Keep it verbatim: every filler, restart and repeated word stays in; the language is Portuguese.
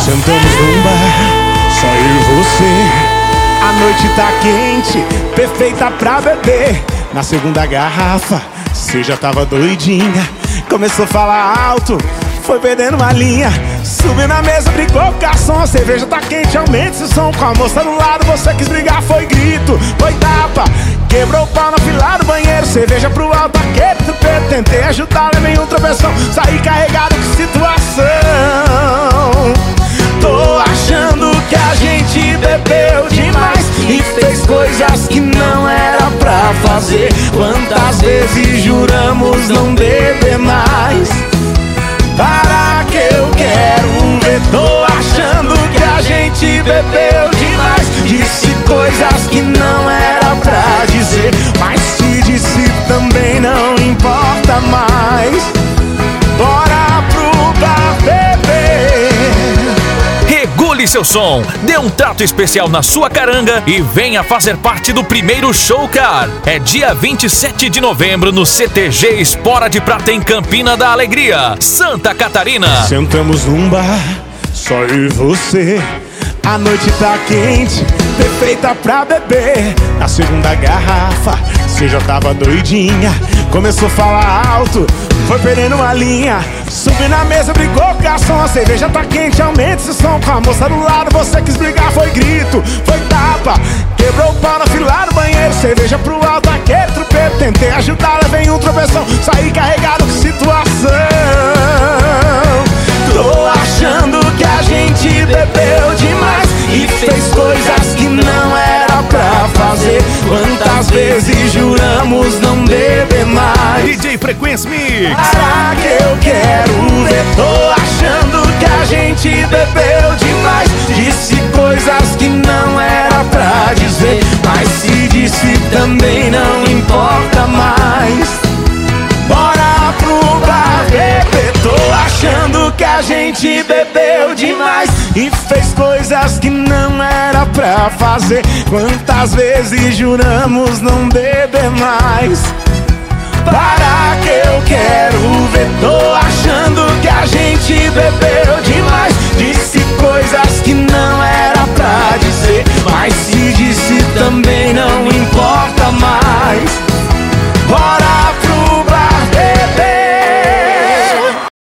Sentamos num bar, só eu e você. A noite tá quente, perfeita pra beber. Na segunda garrafa, cê já tava doidinha. Começou a falar alto, foi perdendo uma linha. Subiu na mesa, brigou com o garçom. A cerveja tá quente, aumente esse som. Com a moça do lado, você quis brigar. Foi grito, foi tapa, quebrou o pau na fila do banheiro. Cerveja pro alto, aquele trupeiro. Tentei ajudar, levei um tropeção. Saí carregado, que situação. Tô achando que a gente bebeu demais e fez coisas que não era pra fazer. Quantas vezes juramos não beber mais? Para que eu quero ver. Tô achando que a gente bebeu demais. Disse coisas que não era pra dizer, mas se disse também não importa mais. Bora pro bar beber. Regule seu som, dê um trato especial na sua caranga e venha fazer parte do primeiro Show Car. É dia vinte e sete de novembro no C T G Espora de Prata, em Campina da Alegria, Santa Catarina. Sentamos num bar, só eu e você. A noite tá quente, perfeita pra beber. Na segunda garrafa, cê já tava doidinha. Começou a falar alto, foi perdendo uma linha. Subi na mesa, brigou com o garçom. A cerveja tá quente, aumente esse som. Com a moça do lado, você quis brigar. Foi grito, foi tapa, quebrou o pau na fila do banheiro. Cerveja pro alto, aquele trupeiro. Tentei ajudar, levei um tropeção. Saí carregado, que situação. Tô achando que a gente bebeu demais e fez coisas que não era pra fazer. Quantas vezes juramos não beber mais? D J Frequência Mix. Para que eu quero ver. Tô achando que a gente bebeu demais. Disse coisas que não era pra dizer, mas se disse também não importa mais. Bora pro bar beber. Tô achando que a gente bebeu demais e fez coisas que não era pra fazer. Quantas vezes juramos não beber mais? Para que eu quero ver. Tô achando que a gente bebeu demais. Disse coisas que